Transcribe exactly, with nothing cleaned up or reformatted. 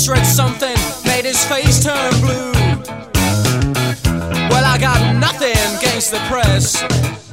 misread something, made his face turn blue. Well, I got nothing against the press.